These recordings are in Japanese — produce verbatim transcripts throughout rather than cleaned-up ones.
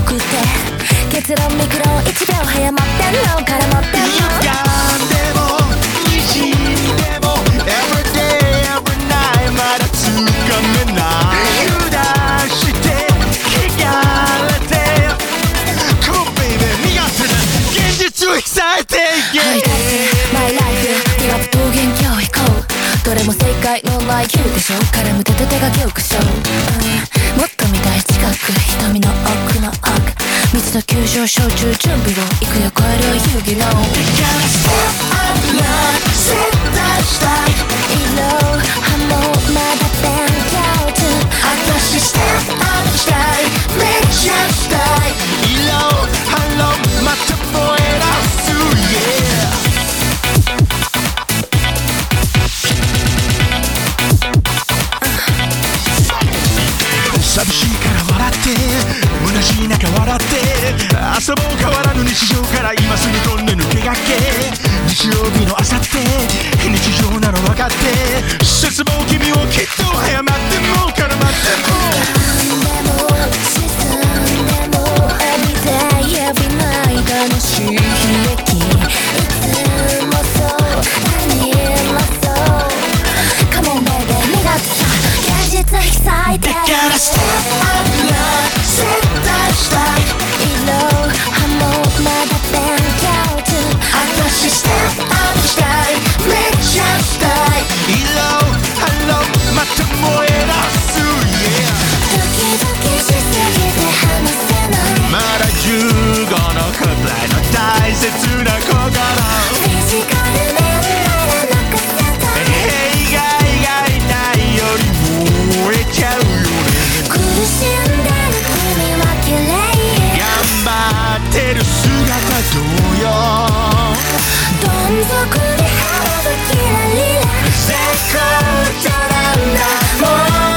くって結論ミクロンいちびょう早まってんの絡まってんの歪んでもにじんでも Everyday every night まだつかめない油断して汚れて Come baby 苦手な現実をexcite はいだってマイライフリラップ桃源郷行こうどれも正解のない Q でしょ絡む手と手が凝固しょう、うん、もっと見たい近く瞳の奥の奥水と急上昇中準備を行くよ超える遊戯の Gotta step up now 絶対したい色はもうまだ勉強中私 step up したいめっちゃしたい色ハローまた燃え出す Yeah寂しいから笑って虚しい中笑って遊ぼう変わらぬ日常から今すぐ飛んで抜け駆け日曜日の朝って日常なの分かって絶望君をきっと早まっても絡まってもでも沈んでも Everyday every night 楽しい悲劇いつもそう何もそう Come on baby 身がさ現実引き裂いてだから Step up now 絶対したい色はもうまだ勉強中私 Step up したいめっちゃしたい色ハローまた燃え出す Yeah ドキドキしすぎて話せないまだじゅうごのくらいの大切な心フィジカル面なら残せた弊害がいないより燃えちゃうよね苦しんでる君は綺麗頑張ってる姿同様どん底に花がキラリラ絶好調なんだもう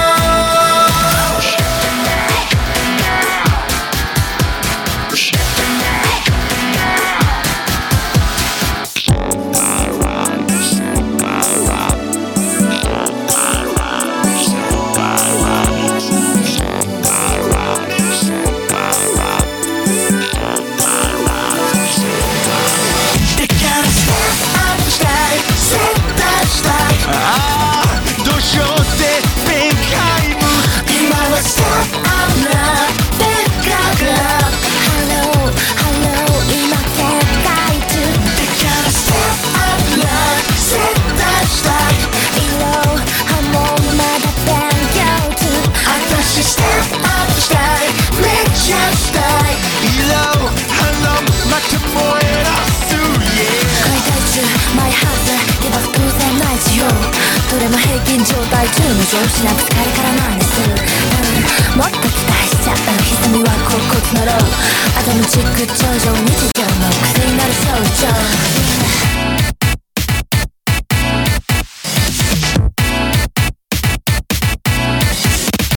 ああどうしようって弁解も今は Step up now Pick up love Hello Hello 今警戒中だから Step up now 絶対したい色はもうまだ勉強中私 Step up したいめっちゃしたい色ハローまた燃え出す Yeah 解体中マイハウスリバー偶然ない需要どれも平均状態中の上司な疲れからなんです、うん、もっと期待しちゃう歪みは甲骨のローアトムチック頂上日常の癖になる象徴